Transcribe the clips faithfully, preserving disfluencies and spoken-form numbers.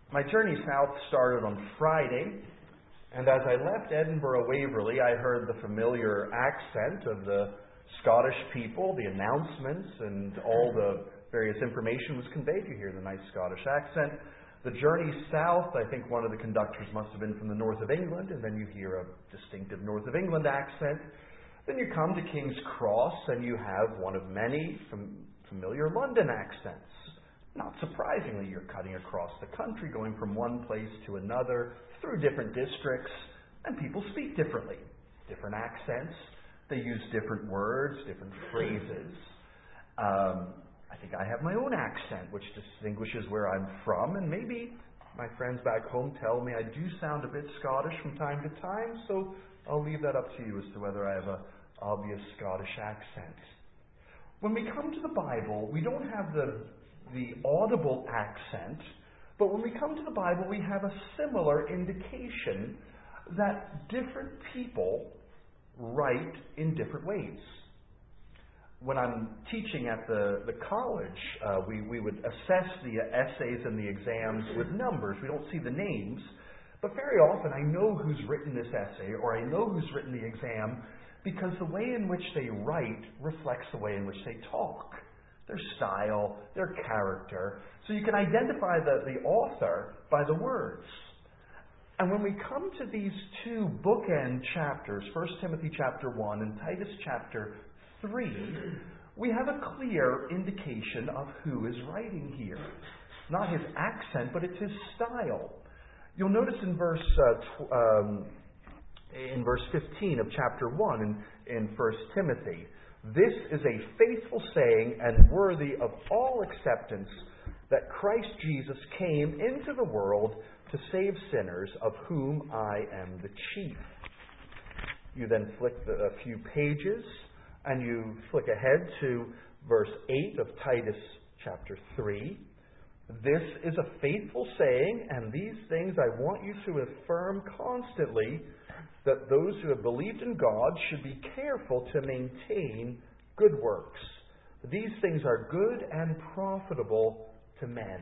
My journey south started on Friday, and as I left Edinburgh Waverley, I heard the familiar accent of the Scottish people, the announcements, and all the various information was conveyed. You hear the nice Scottish accent. The journey south, I think one of the conductors must have been from the north of England, and then you hear a distinctive north of England accent. Then you come to King's Cross, and you have one of many fam- familiar London accents. Not surprisingly, you're cutting across the country, going from one place to another, through different districts, and people speak differently. Different accents. They use different words, different phrases. Um, I think I have my own accent, which distinguishes where I'm from, and maybe my friends back home tell me I do sound a bit Scottish from time to time, so I'll leave that up to you as to whether I have an obvious Scottish accent. When we come to the Bible, we don't have the the audible accent, but when we come to the Bible, we have a similar indication that different people write in different ways. When I'm teaching at the, the college, uh, we, we would assess the essays and the exams with numbers. We don't see the names, but very often I know who's written this essay or I know who's written the exam because the way in which they write reflects the way in which they talk. Their style, their character. So you can identify the, the author by the words. And when we come to these two bookend chapters, First Timothy chapter one and Titus chapter three, we have a clear indication of who is writing here. Not his accent, but it's his style. You'll notice in verse uh, tw- um, in verse fifteen of chapter one in, in First Timothy, "This is a faithful saying and worthy of all acceptance, that Christ Jesus came into the world to save sinners, of whom I am the chief." You then flick the, a few pages, and you flick ahead to verse eight of Titus chapter three. "This is a faithful saying, and these things I want you to affirm constantly, that those who have believed in God should be careful to maintain good works. These things are good and profitable to men."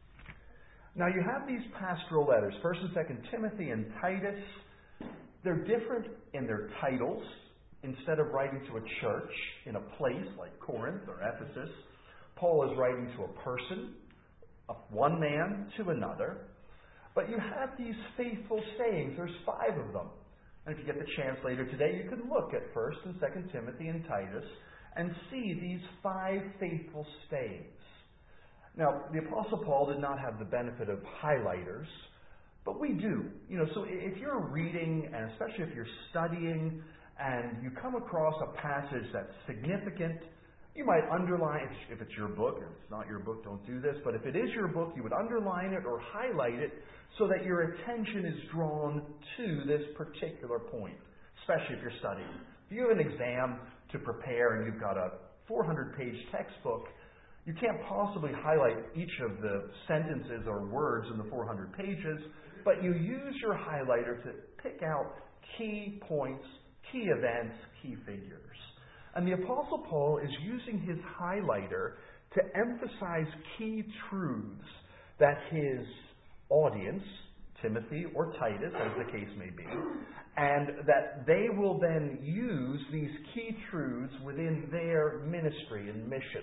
Now you have these pastoral letters, First and Second Timothy and Titus. They're different in their titles. Instead of writing to a church in a place like Corinth or Ephesus, Paul is writing to a person, of one man to another. But you have these faithful sayings. There's five of them. And if you get the chance later today, you can look at First and Second Timothy and Titus and see these five faithful sayings. Now, the Apostle Paul did not have the benefit of highlighters, but we do. You know, so if you're reading, and especially if you're studying, and you come across a passage that's significant, you might underline, if it's your book. If it's not your book, don't do this. But if it is your book, you would underline it or highlight it so that your attention is drawn to this particular point, especially if you're studying. If you have an exam to prepare and you've got a four hundred page textbook, you can't possibly highlight each of the sentences or words in the four hundred pages, but you use your highlighter to pick out key points, key events, key figures. And the Apostle Paul is using his highlighter to emphasize key truths that his audience, Timothy or Titus, as the case may be, and that they will then use these key truths within their ministry and mission,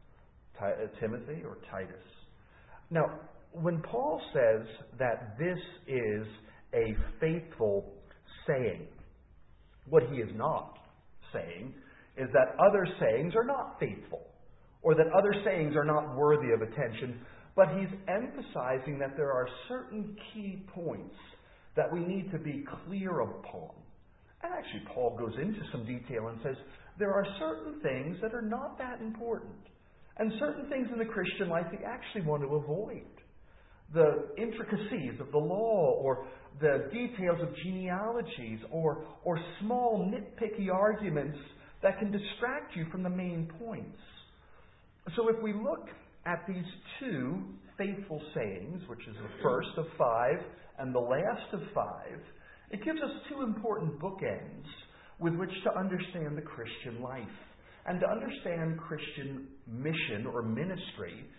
Timothy or Titus. Now, when Paul says that this is a faithful saying, what he is not saying is that other sayings are not faithful, or that other sayings are not worthy of attention, but he's emphasizing that there are certain key points that we need to be clear upon. And actually, Paul goes into some detail and says there are certain things that are not that important, and certain things in the Christian life we actually want to avoid. The intricacies of the law, or the details of genealogies, or, or small nitpicky arguments that can distract you from the main points. So if we look at these two faithful sayings, which is the first of five and the last of five, it gives us two important bookends with which to understand the Christian life and to understand Christian mission or ministry,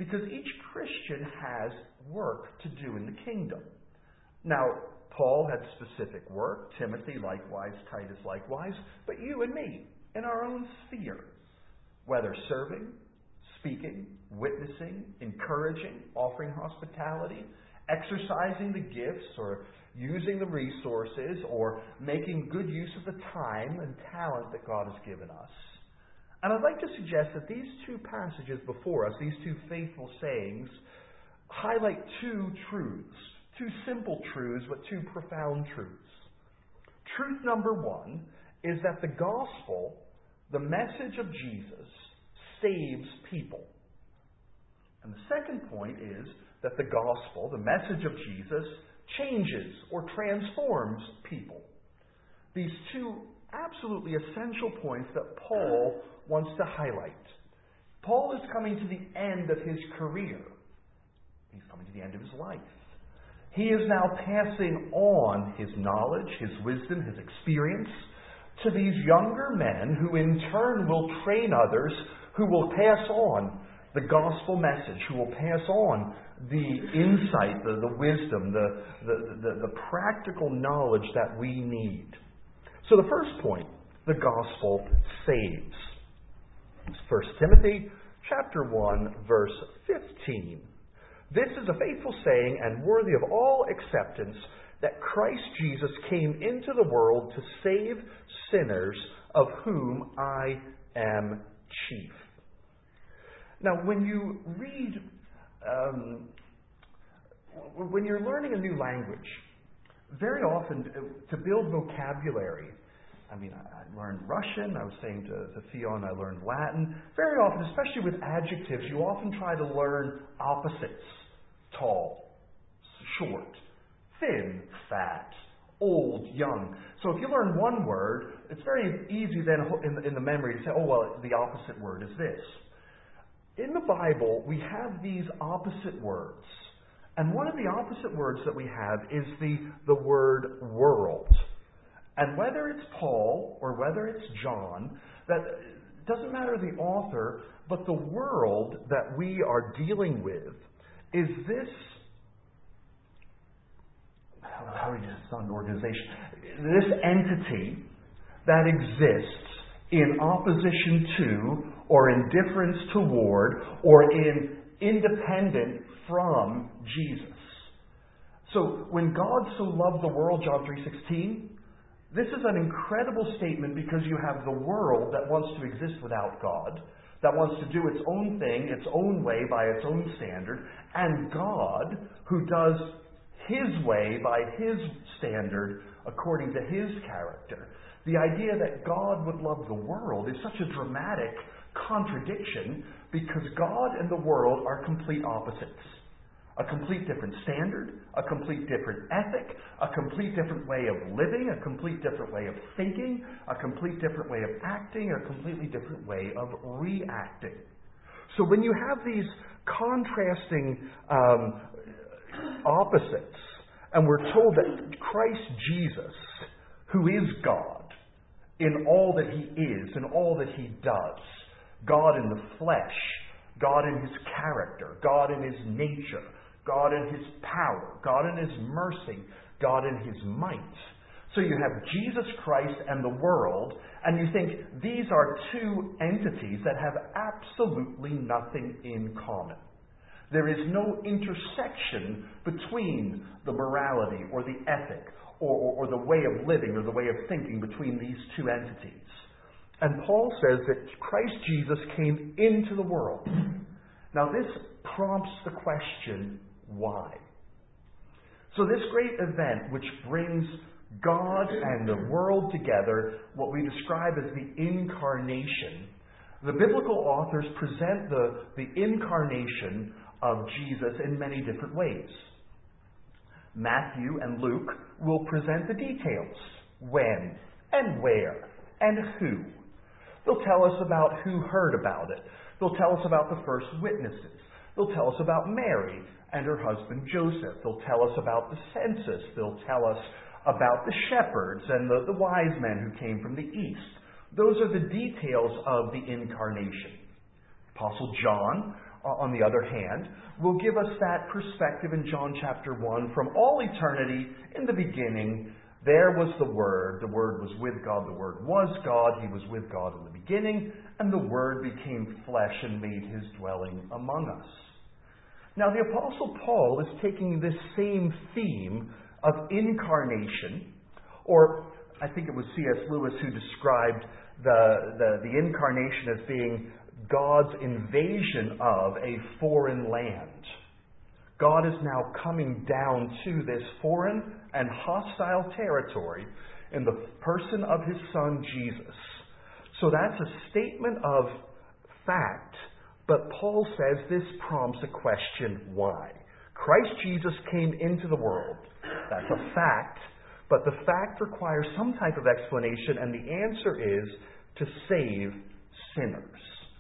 because each Christian has work to do in the kingdom. Now, Paul had specific work, Timothy likewise, Titus likewise, but you and me, in our own sphere, whether serving, speaking, witnessing, encouraging, offering hospitality, exercising the gifts, or using the resources, or making good use of the time and talent that God has given us. And I'd like to suggest that these two passages before us, these two faithful sayings, highlight two truths, two simple truths, but two profound truths. Truth number one is that the gospel, the message of Jesus, saves people. And the second point is that the gospel, the message of Jesus, changes or transforms people. These two absolutely essential points that Paul wants to highlight. Paul is coming to the end of his career. He's coming to the end of his life. He is now passing on his knowledge, his wisdom, his experience to these younger men who in turn will train others, who will pass on the gospel message, who will pass on the insight, the, the wisdom, the, the, the, the practical knowledge that we need. So the first point, the gospel saves. First Timothy chapter one, verse fifteen. This is a faithful saying and worthy of all acceptance, that Christ Jesus came into the world to save sinners, of whom I am chief. Now, when you read, um, when you're learning a new language, very often to build vocabulary, I mean, I learned Russian, I was saying to, to Theon, I learned Latin. Very often, especially with adjectives, you often try to learn opposites. Tall, short, thin, fat, old, young. So if you learn one word, it's very easy then in the, in the memory to say, oh, well, the opposite word is this. In the Bible, we have these opposite words. And one of the opposite words that we have is the, the word world. And whether it's Paul or whether it's John, that doesn't matter the author, but the world that we are dealing with is this, how do you, it's not an organization, this entity that exists in opposition to, or in difference toward, or in independent from Jesus. So when God so loved the world, John three sixteen, this is an incredible statement because you have the world that wants to exist without God, that wants to do its own thing, its own way, by its own standard, and God, who does His way by His standard, according to His character. The idea that God would love the world is such a dramatic contradiction because God and the world are complete opposites. A complete different standard, a complete different ethic, a complete different way of living, a complete different way of thinking, a complete different way of acting, a completely different way of reacting. So when you have these contrasting um, opposites, and we're told that Christ Jesus, who is God, in all that He is, in all that He does, God in the flesh, God in His character, God in His nature, God in His power, God in His mercy, God in His might. So you have Jesus Christ and the world, and you think these are two entities that have absolutely nothing in common. There is no intersection between the morality or the ethic or, or, or the way of living or the way of thinking between these two entities. And Paul says that Christ Jesus came into the world. Now this prompts the question, why? So this great event which brings God and the world together, what we describe as the incarnation, the biblical authors present the, the incarnation of Jesus in many different ways. Matthew and Luke will present the details, when and where and who. They'll tell us about who heard about it. They'll tell us about the first witnesses. They'll tell us about Mary and her husband Joseph. They'll tell us about the census. They'll tell us about the shepherds and the, the wise men who came from the east. Those are the details of the incarnation. Apostle John on the other hand, will give us that perspective in John chapter one. From all eternity, in the beginning, there was the Word. The Word was with God. The Word was God. He was with God in the beginning. And the Word became flesh and made His dwelling among us. Now, the Apostle Paul is taking this same theme of incarnation, or I think it was C S Lewis who described the, the, the incarnation as being God's invasion of a foreign land. God is now coming down to this foreign and hostile territory in the person of His Son, Jesus. So that's a statement of fact, but Paul says this prompts a question, why? Christ Jesus came into the world. That's a fact, but the fact requires some type of explanation, and the answer is to save sinners.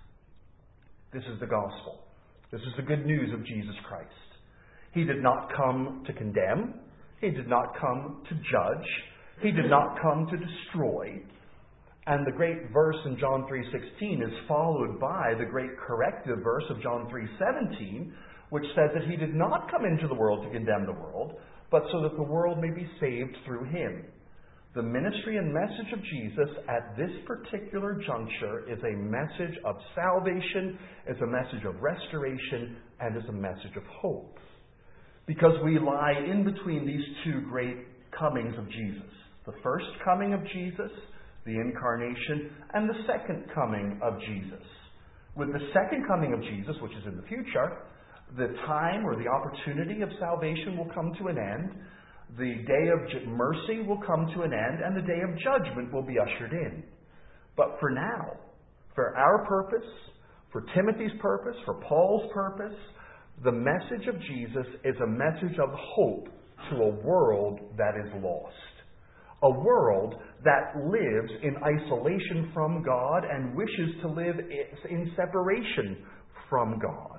This is the gospel. This is the good news of Jesus Christ. He did not come to condemn. He did not come to judge. He did not come to destroy. And the great verse in John three sixteen is followed by the great corrective verse of John three seventeen, which says that He did not come into the world to condemn the world, but so that the world may be saved through Him. The ministry and message of Jesus at this particular juncture is a message of salvation, is a message of restoration, and is a message of hope. Because we lie in between these two great comings of Jesus. The first coming of Jesus, the incarnation, and the second coming of Jesus. With the second coming of Jesus, which is in the future, the time or the opportunity of salvation will come to an end. The day of mercy will come to an end, and the day of judgment will be ushered in. But for now, for our purpose, for Timothy's purpose, for Paul's purpose, the message of Jesus is a message of hope to a world that is lost. A world that lives in isolation from God and wishes to live in separation from God.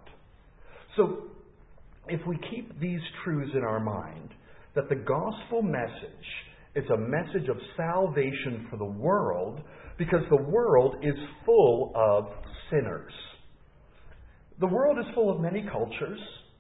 So, if we keep these truths in our mind, that the gospel message is a message of salvation for the world, because the world is full of sinners. The world is full of many cultures.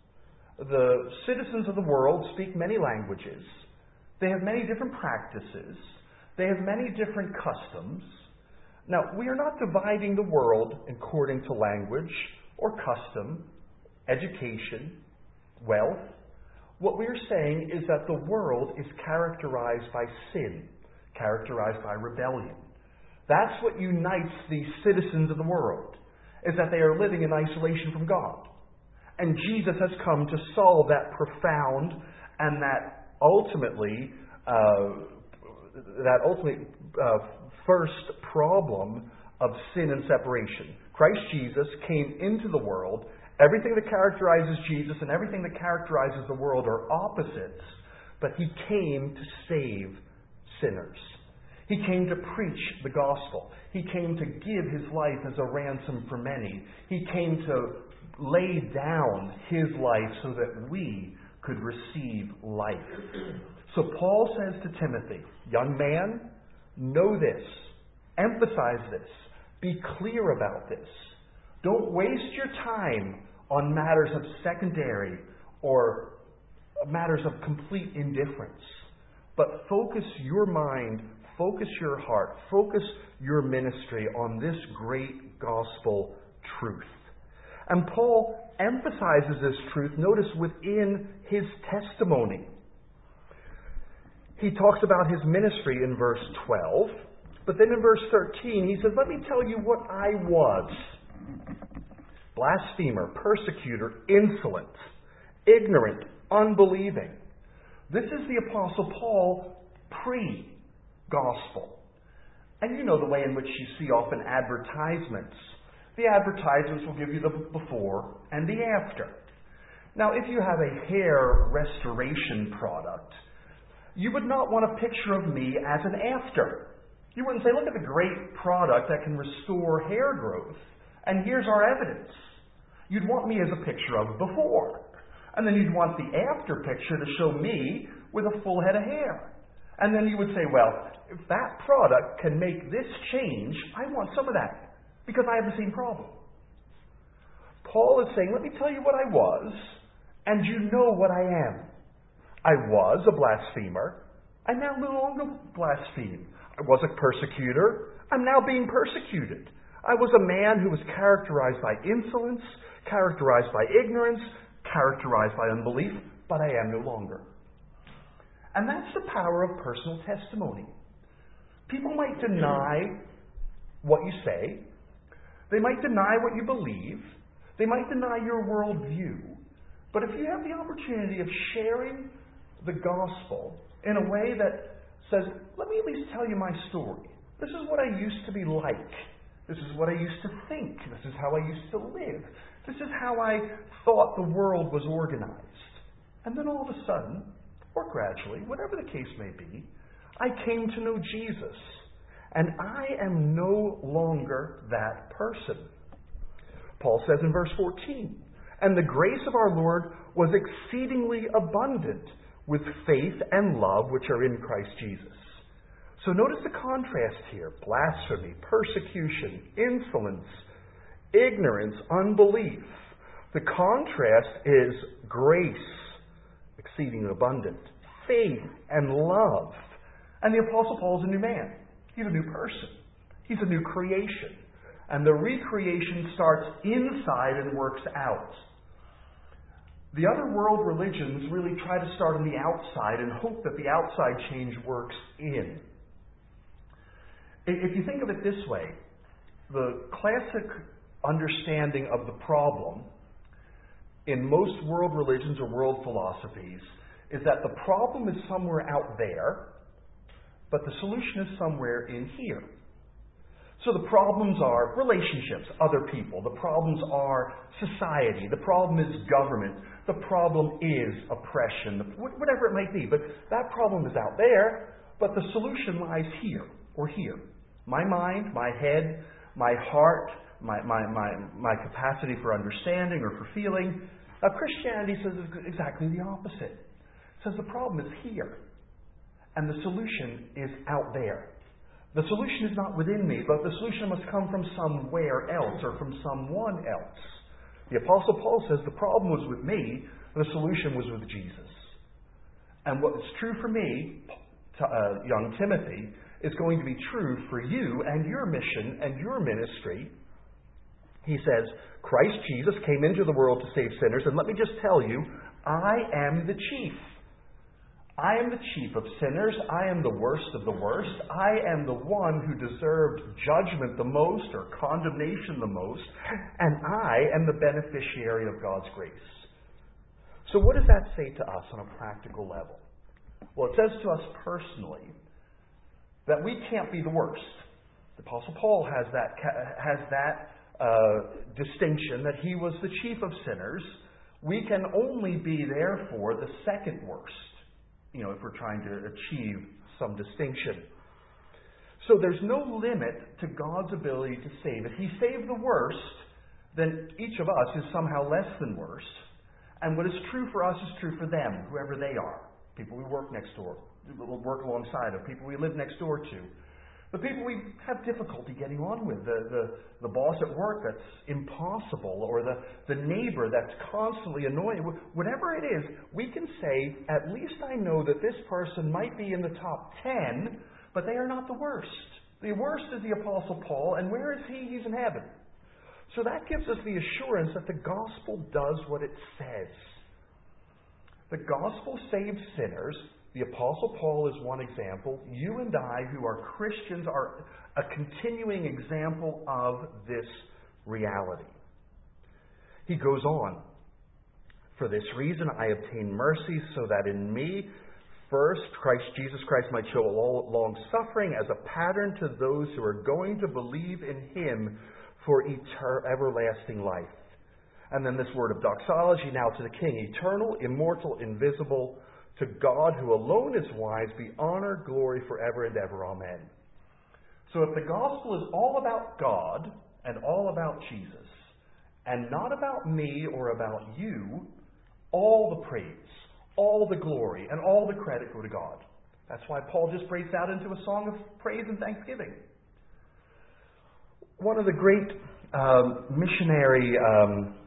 The citizens of the world speak many languages. They have many different practices. They have many different customs. Now, we are not dividing the world according to language or custom, education, wealth. What we're saying is that the world is characterized by sin, characterized by rebellion. That's what unites the citizens of the world, is that they are living in isolation from God. And Jesus has come to solve that profound and that ultimately, uh, that ultimate uh, first problem of sin and separation. Christ Jesus came into the world. Everything that characterizes Jesus and everything that characterizes the world are opposites, but He came to save sinners. He came to preach the gospel. He came to give His life as a ransom for many. He came to lay down His life so that we could receive life. So Paul says to Timothy, young man, know this, emphasize this, be clear about this. Don't waste your time on matters of secondary or matters of complete indifference. But focus your mind, focus your heart, focus your ministry on this great gospel truth. And Paul emphasizes this truth, notice, within his testimony. He talks about his ministry in verse twelve, but then in verse thirteen he says, let me tell you what I was. Blasphemer, persecutor, insolent, ignorant, unbelieving. This is the Apostle Paul pre-gospel. And you know the way in which you see often advertisements. The advertisements will give you the before and the after. Now, if you have a hair restoration product, you would not want a picture of me as an after. You wouldn't say, look at the great product that can restore hair growth, and here's our evidence. You'd want me as a picture of before. And then you'd want the after picture to show me with a full head of hair. And then you would say, well, if that product can make this change, I want some of that, because I have the same problem. Paul is saying, let me tell you what I was, and you know what I am. I was a blasphemer. I now no longer blaspheme. I was a persecutor. I'm now being persecuted. I was a man who was characterized by insolence, characterized by ignorance, characterized by unbelief, but I am no longer. And that's the power of personal testimony. People might deny what you say. They might deny what you believe. They might deny your worldview. But if you have the opportunity of sharing the gospel in a way that says, let me at least tell you my story. This is what I used to be like. This is what I used to think. This is how I used to live. This is how I thought the world was organized. And then all of a sudden, or gradually, whatever the case may be, I came to know Jesus. And I am no longer that person. Paul says in verse fourteen, and the grace of our Lord was exceedingly abundant with faith and love which are in Christ Jesus. So notice the contrast here. Blasphemy, persecution, insolence, ignorance, unbelief. The contrast is grace, exceeding abundant, faith and love. And the Apostle Paul is a new man. He's a new person. He's a new creation. And the recreation starts inside and works out. The other world religions really try to start on the outside and hope that the outside change works in. If you think of it this way, the classic understanding of the problem in most world religions or world philosophies is that the problem is somewhere out there, but the solution is somewhere in here. So the problems are relationships, other people. The problems are society. The problem is government. The problem is oppression, whatever it might be. But that problem is out there, but the solution lies here or here. My mind, my head, my heart, my, my, my, my capacity for understanding or for feeling. Now, Christianity says exactly the opposite. It says the problem is here, and the solution is out there. The solution is not within me, but the solution must come from somewhere else or from someone else. The Apostle Paul says the problem was with me, the solution was with Jesus. And what is true for me, to, uh, young Timothy, is going to be true for you and your mission and your ministry. He says, Christ Jesus came into the world to save sinners, and let me just tell you, I am the chief. I am the chief of sinners. I am the worst of the worst. I am the one who deserved judgment the most or condemnation the most. And I am the beneficiary of God's grace. So what does that say to us on a practical level? Well, it says to us personally that we can't be the worst. The Apostle Paul has that, has that uh, distinction that he was the chief of sinners. We can only be, therefore, the second worst. You know, if we're trying to achieve some distinction. So there's no limit to God's ability to save. If He saved the worst, then each of us is somehow less than worst. And what is true for us is true for them, whoever they are. People we work next door, work alongside of, people we live next door to. The people we have difficulty getting on with, the, the, the boss at work that's impossible, or the, the neighbor that's constantly annoying. Whatever it is, we can say, at least I know that this person might be in the top ten, but they are not the worst. The worst is the Apostle Paul, and where is he? He's in heaven. So that gives us the assurance that the gospel does what it says. The gospel saves sinners. The Apostle Paul is one example. You and I, who are Christians, are a continuing example of this reality. He goes on. For this reason I obtain mercy, so that in me, first, Christ Jesus Christ might show long suffering as a pattern to those who are going to believe in Him for etern- everlasting life. And then this word of doxology now to the King, eternal, immortal, invisible, to God who alone is wise, be honor, glory forever and ever. Amen. So if the gospel is all about God and all about Jesus, and not about me or about you, all the praise, all the glory, and all the credit go to God. That's why Paul just breaks out into a song of praise and thanksgiving. One of the great um, missionary um,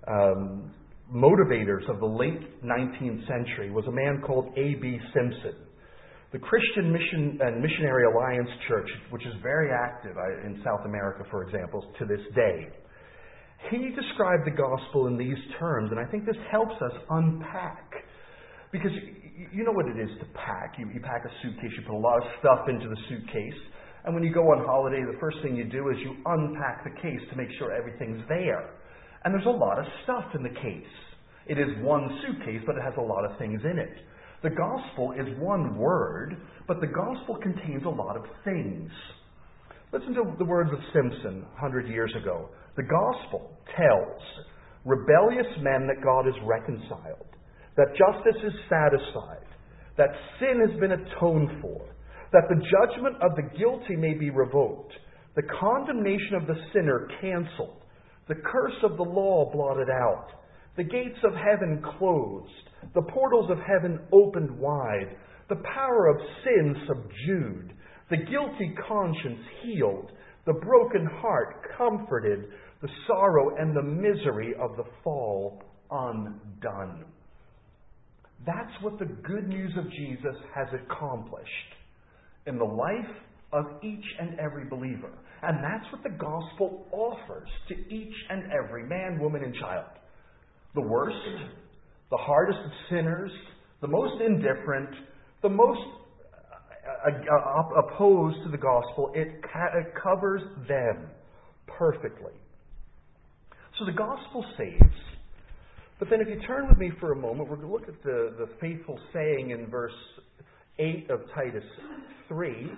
um, motivators of the late nineteenth century was a man called A B Simpson. The Christian Mission and Missionary Alliance Church, which is very active in South America, for example, to this day, he described the gospel in these terms, and I think this helps us unpack. Because you know what it is to pack. You, you pack a suitcase, you put a lot of stuff into the suitcase, and when you go on holiday, the first thing you do is you unpack the case to make sure everything's there. And there's a lot of stuff in the case. It is one suitcase, but it has a lot of things in it. The gospel is one word, but the gospel contains a lot of things. Listen to the words of Simpson one hundred years ago. The gospel tells rebellious men that God is reconciled, that justice is satisfied, that sin has been atoned for, that the judgment of the guilty may be revoked, the condemnation of the sinner canceled, the curse of the law blotted out, the gates of heaven closed, the portals of heaven opened wide, the power of sin subdued, the guilty conscience healed, the broken heart comforted, the sorrow and the misery of the fall undone. That's what the good news of Jesus has accomplished in the life of each and every believer. And that's what the gospel offers to each and every man, woman, and child. The worst, the hardest of sinners, the most indifferent, the most uh, uh, opposed to the gospel, it, ca- it covers them perfectly. So the gospel saves. But then if you turn with me for a moment, we're going to look at the, the faithful saying in verse eight of Titus three.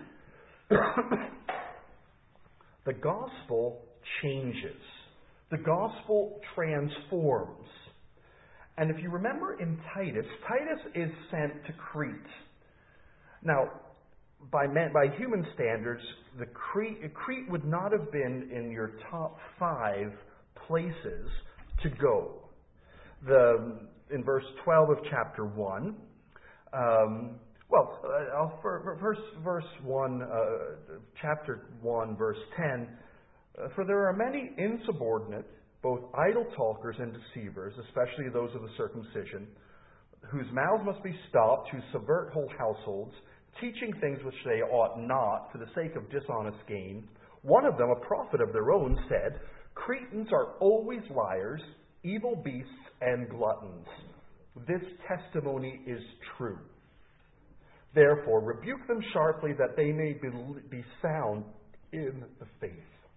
The gospel changes. The gospel transforms. And if you remember in Titus, Titus is sent to Crete. Now, by man, by human standards, the Crete, Crete would not have been in your top five places to go. The, in verse twelve of chapter one, um, well, uh, I'll, for, verse, verse one, uh, chapter one, verse ten, uh, for there are many insubordinate, both idle talkers and deceivers, especially those of the circumcision, whose mouths must be stopped, who subvert whole households, teaching things which they ought not, for the sake of dishonest gain. One of them, a prophet of their own, said, Cretans are always liars, evil beasts, and gluttons. This testimony is true. Therefore, rebuke them sharply, that they may be, be sound in the faith.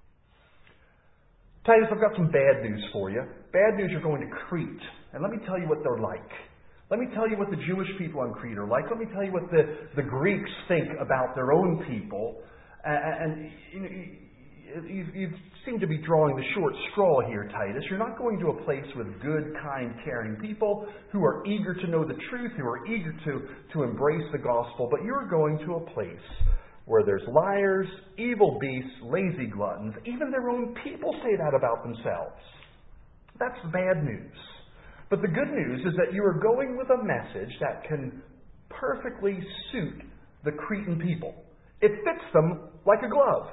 Titus, I've got some bad news for you. Bad news, you're going to Crete. And let me tell you what they're like. Let me tell you what the Jewish people on Crete are like. Let me tell you what the, the Greeks think about their own people. And, and you, know, you, you seem to be drawing the short straw here, Titus. You're not going to a place with good, kind, caring people who are eager to know the truth, who are eager to, to embrace the gospel, but you're going to a place where there's liars, evil beasts, lazy gluttons. Even their own people say that about themselves. That's bad news. But the good news is that you are going with a message that can perfectly suit the Cretan people. It fits them like a glove.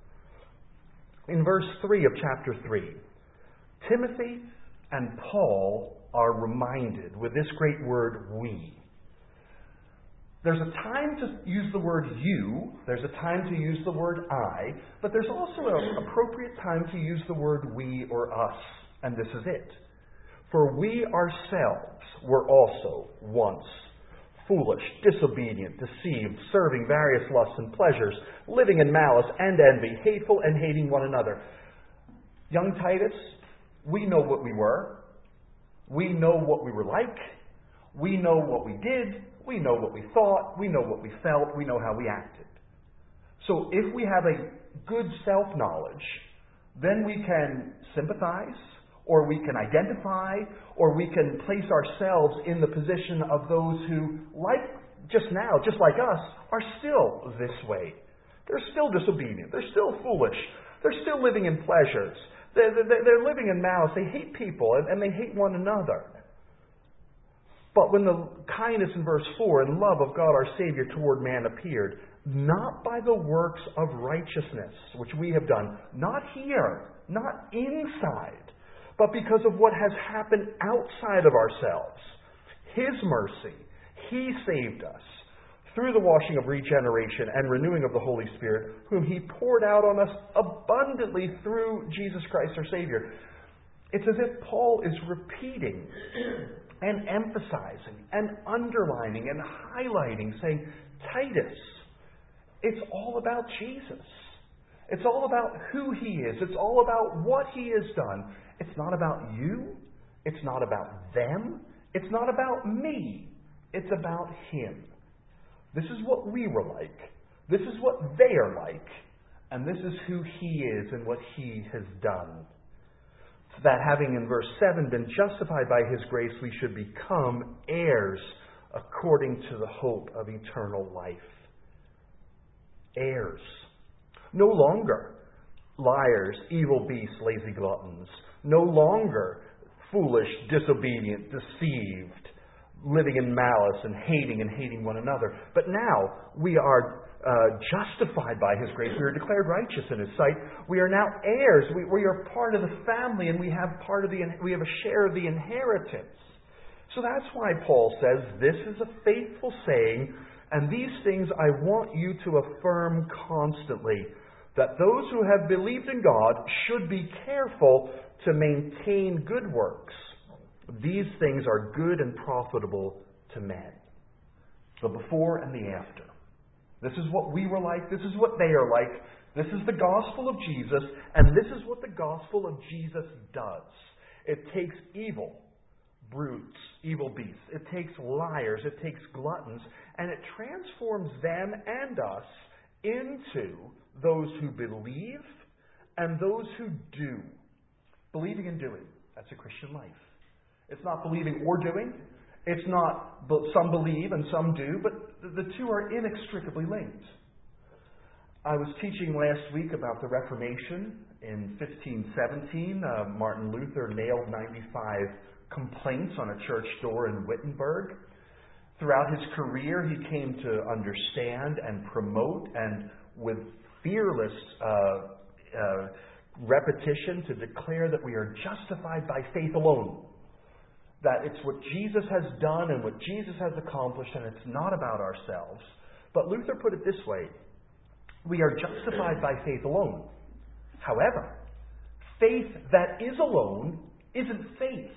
In verse three of chapter three, Timothy and Paul are reminded with this great word, we. There's a time to use the word you, there's a time to use the word I, but there's also an appropriate time to use the word we or us, and this is it. For we ourselves were also once foolish, disobedient, deceived, serving various lusts and pleasures, living in malice and envy, hateful and hating one another. Young Titus, we know what we were. We know what we were like. We know what we did. We know what we thought. We know what we felt. We know how we acted. So if we have a good self-knowledge, then we can sympathize, or we can identify, or we can place ourselves in the position of those who, like just now, just like us, are still this way. They're still disobedient. They're still foolish. They're still living in pleasures. They're, they're, they're living in malice. They hate people, and, and they hate one another. But when the kindness in verse four and love of God our Savior toward man appeared, not by the works of righteousness, which we have done, not here, not inside, but because of what has happened outside of ourselves. His mercy. He saved us through the washing of regeneration and renewing of the Holy Spirit, whom He poured out on us abundantly through Jesus Christ our Savior. It's as if Paul is repeating and emphasizing and underlining and highlighting, saying, Titus, it's all about Jesus. It's all about who He is. It's all about what He has done. It's not about you. It's not about them. It's not about me. It's about Him. This is what we were like. This is what they are like. And this is who He is and what He has done. That having in verse seven been justified by His grace, we should become heirs according to the hope of eternal life. Heirs. No longer liars, evil beasts, lazy gluttons. No longer foolish, disobedient, deceived, living in malice and hating and hating one another. But now we are uh, justified by His grace. We are declared righteous in His sight. We are now heirs. We, we are part of the family, and we have part of the we have a share of the inheritance. So that's why Paul says this is a faithful saying, and these things I want you to affirm constantly, that those who have believed in God should be careful to maintain good works. These things are good and profitable to men. The before and the after. This is what we were like. This is what they are like. This is the gospel of Jesus. And this is what the gospel of Jesus does. It takes evil brutes, evil beasts. It takes liars. It takes gluttons. And it transforms them and us into those who believe and those who do. Believing and doing. That's a Christian life. It's not believing or doing. It's not some believe and some do, but the two are inextricably linked. I was teaching last week about the Reformation in fifteen seventeen. Uh, Martin Luther nailed ninety-five complaints on a church door in Wittenberg. Throughout his career, he came to understand and promote, and with fearless uh, uh, repetition, to declare that we are justified by faith alone. That it's what Jesus has done and what Jesus has accomplished, and it's not about ourselves. But Luther put it this way: we are justified by faith alone. However, faith that is alone isn't faith.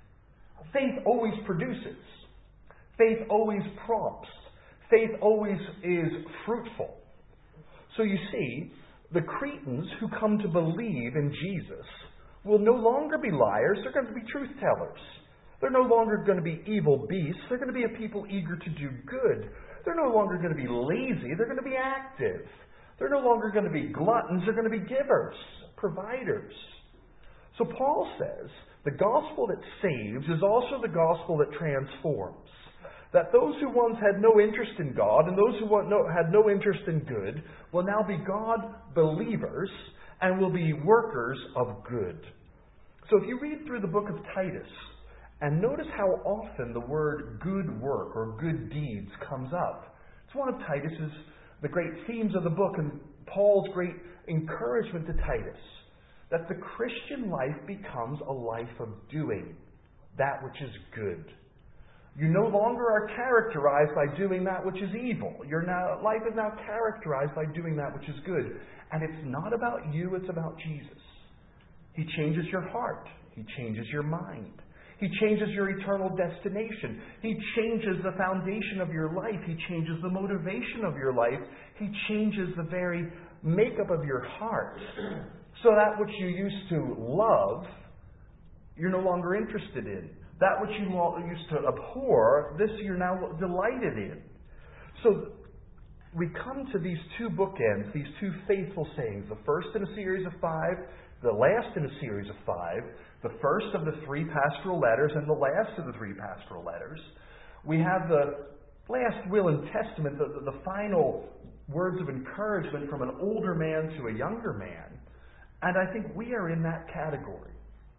Faith always produces. Faith always prompts. Faith always is fruitful. So you see, the Cretans who come to believe in Jesus will no longer be liars. They're going to be truth tellers. They're no longer going to be evil beasts. They're going to be a people eager to do good. They're no longer going to be lazy. They're going to be active. They're no longer going to be gluttons. They're going to be givers, providers. So Paul says the gospel that saves is also the gospel that transforms. That those who once had no interest in God and those who had no interest in good will now be God believers and will be workers of good. So if you read through the book of Titus, and notice how often the word good work or good deeds comes up. It's one of Titus's, the great themes of the book, and Paul's great encouragement to Titus, that the Christian life becomes a life of doing that which is good. You no longer are characterized by doing that which is evil. Your now, life is now characterized by doing that which is good. And it's not about you, it's about Jesus. He changes your heart. He changes your mind. He changes your eternal destination. He changes the foundation of your life. He changes the motivation of your life. He changes the very makeup of your heart. So that which you used to love, you're no longer interested in. That which you used to abhor, this you're now delighted in. So we come to these two bookends, these two faithful sayings. The first in a series of five, the last in a series of five. The first of the three pastoral letters and the last of the three pastoral letters. We have the last will and testament, the, the, the final words of encouragement from an older man to a younger man. And I think we are in that category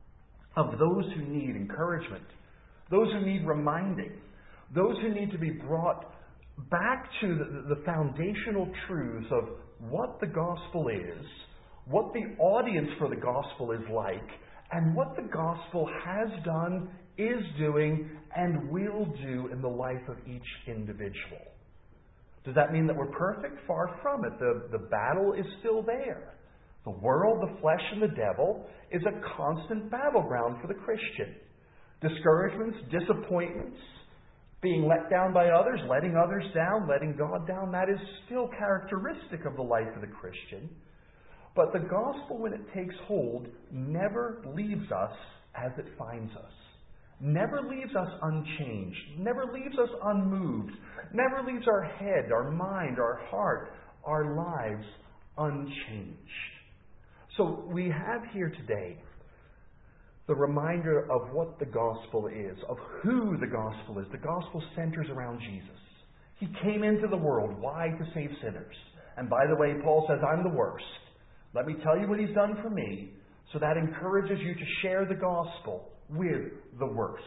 of those who need encouragement, those who need reminding, those who need to be brought back to the, the foundational truths of what the gospel is, what the audience for the gospel is like, and what the gospel has done, is doing, and will do in the life of each individual. Does that mean that we're perfect? Far from it. The, the battle is still there. The world, the flesh, and the devil is a constant battleground for the Christian. Discouragements, disappointments, being let down by others, letting others down, letting God down, that is still characteristic of the life of the Christian. But the gospel, when it takes hold, never leaves us as it finds us. Never leaves us unchanged. Never leaves us unmoved. Never leaves our head, our mind, our heart, our lives unchanged. So we have here today the reminder of what the gospel is, of who the gospel is. The gospel centers around Jesus. He came into the world. Why? To save sinners. And by the way, Paul says, I'm the worst. Let me tell you what he's done for me. So that encourages you to share the gospel with the worst.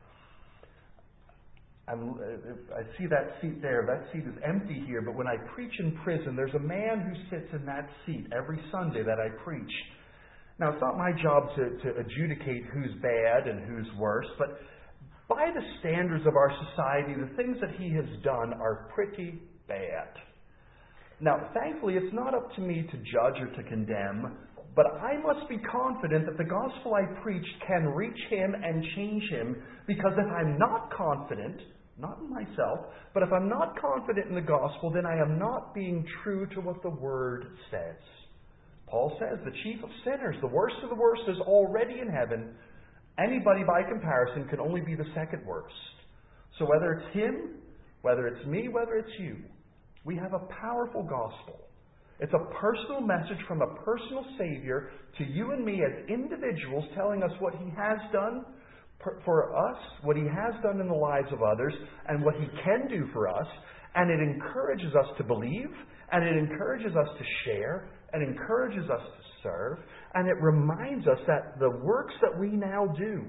I'm, I see that seat there. That seat is empty here. But when I preach in prison, there's a man who sits in that seat every Sunday that I preach. Now, it's not my job to, to adjudicate who's bad and who's worse, but by the standards of our society, the things that he has done are pretty bad. Now, thankfully, it's not up to me to judge or to condemn, but I must be confident that the gospel I preach can reach him and change him, because if I'm not confident, not in myself, but if I'm not confident in the gospel, then I am not being true to what the Word says. Paul says the chief of sinners, the worst of the worst, is already in heaven. Anybody by comparison can only be the second worst. So whether it's him, whether it's me, whether it's you, we have a powerful gospel. It's a personal message from a personal Savior to you and me as individuals, telling us what He has done for us, what He has done in the lives of others, and what He can do for us. And it encourages us to believe, and it encourages us to share, and encourages us to serve, and it reminds us that the works that we now do,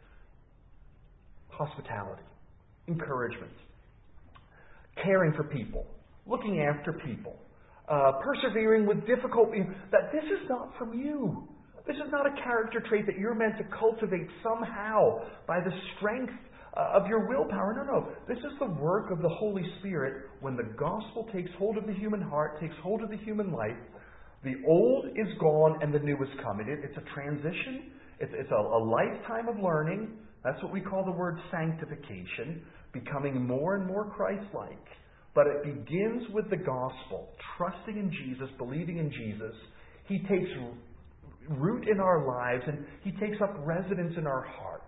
hospitality, encouragement, caring for people, looking after people, uh, persevering with difficulty, that this is not from you. This is not a character trait that you're meant to cultivate somehow by the strength uh, of your willpower. No, no. This is the work of the Holy Spirit when the gospel takes hold of the human heart, takes hold of the human life. The old is gone and the new is come. It, it's a transition. It's, it's a, a lifetime of learning. That's what we call the word sanctification, becoming more and more Christ-like. But it begins with the gospel, trusting in Jesus, believing in Jesus. He takes root in our lives and He takes up residence in our heart.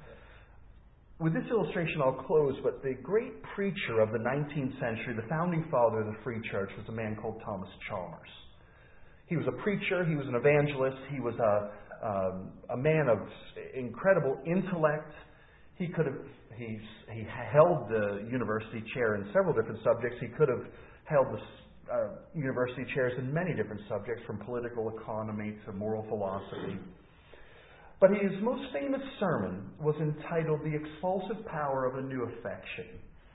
With this illustration I'll close, but the great preacher of the nineteenth century, the founding father of the Free Church, was a man called Thomas Chalmers. He was a preacher, he was an evangelist, he was a, um, a man of incredible intellect. He could have, he's, he held the university chair in several different subjects. He could have held the uh, university chairs in many different subjects, from political economy to moral philosophy. But his most famous sermon was entitled The Expulsive Power of a New Affection.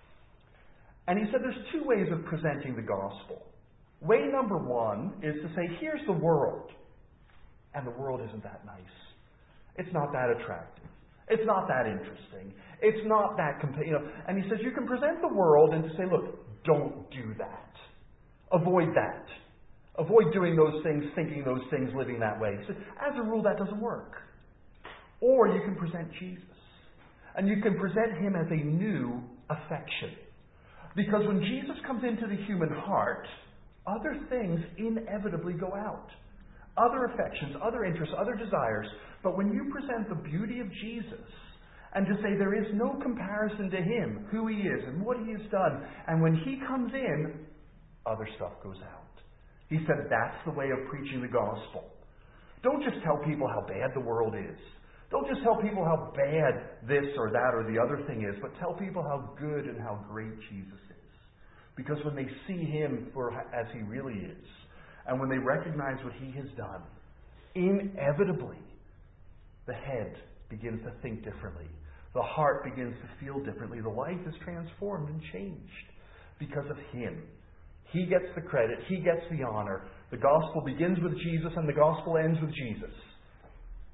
And he said there's two ways of presenting the gospel. Way number one is to say, here's the world. And the world isn't that nice. It's not that attractive. It's not that interesting. It's not that, compa- you know. And he says you can present the world and to say, look, don't do that. Avoid that. Avoid doing those things, thinking those things, living that way. He says, as a rule, that doesn't work. Or you can present Jesus. And you can present Him as a new affection. Because when Jesus comes into the human heart, other things inevitably go out. Other affections, other interests, other desires. But when you present the beauty of Jesus, and to say there is no comparison to Him, who He is and what He has done, and when He comes in, other stuff goes out. He said that's the way of preaching the gospel. Don't just tell people how bad the world is. Don't just tell people how bad this or that or the other thing is, but tell people how good and how great Jesus is. Because when they see Him for as He really is, and when they recognize what He has done, inevitably, the head begins to think differently. The heart begins to feel differently. The life is transformed and changed because of Him. He gets the credit. He gets the honor. The gospel begins with Jesus and the gospel ends with Jesus.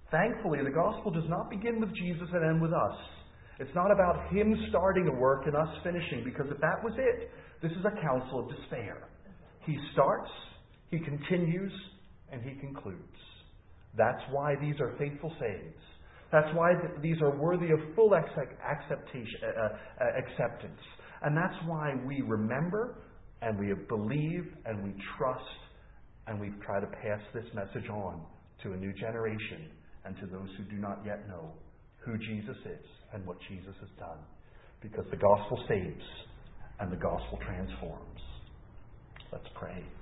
Thankfully, the gospel does not begin with Jesus and end with us. It's not about him starting a work and us finishing, because if that was it, this is a counsel of despair. He starts, he continues, and he concludes. That's why these are faithful sayings. That's why th- these are worthy of full accept- acceptation, uh, uh, acceptance. And that's why we remember, and we believe, and we trust, and we try to pass this message on to a new generation and to those who do not yet know who Jesus is and what Jesus has done. Because the gospel saves and the gospel transforms. Let's pray.